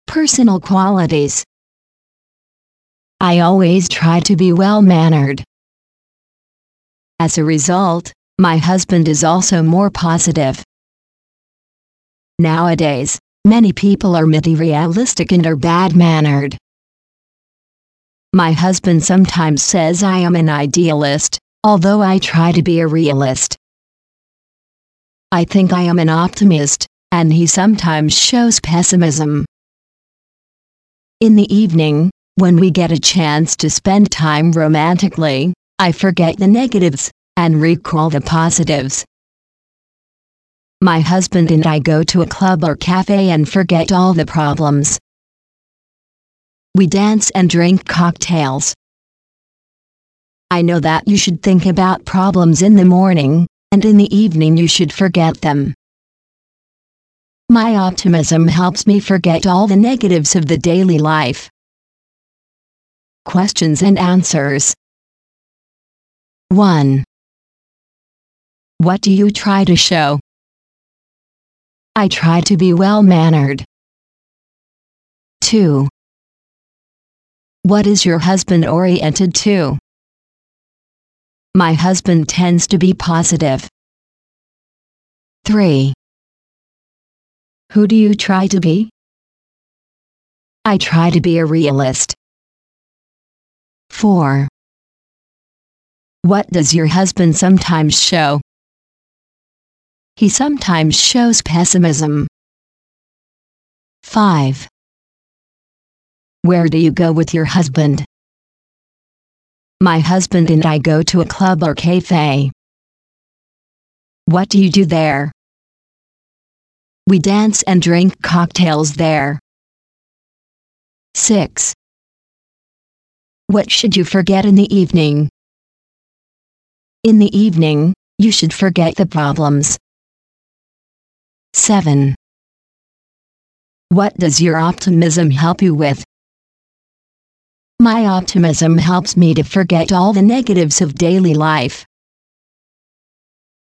Personal qualities. I always try to be well-mannered. As a result, my husband is also more positive. Nowadays, many people are materialistic and are bad-mannered. My husband sometimes says I am an idealist, although I try to be a realist. I think I am an optimist, and he sometimes shows pessimism. In the evening, when we get a chance to spend time romantically, I forget the negatives and recall the positives. My husband and I go to a club or cafe and forget all the problems. We dance and drink cocktails. I know that you should think about problems in the morning, and in the evening you should forget them. My optimism helps me forget all the negatives of the daily life. Questions and answers. 1. What do you try to show? I try to be well-mannered. 2. What is your husband oriented to? My husband tends to be positive. 3. Who do you try to be? I try to be a realist. 4. What does your husband sometimes show? He sometimes shows pessimism. 5. Where do you go with your husband? My husband and I go to a club or cafe. What do you do there? We dance and drink cocktails there. 6. What should you forget in the evening? In the evening, you should forget the problems. 7. What does your optimism help you with? My optimism helps me to forget all the negatives of daily life.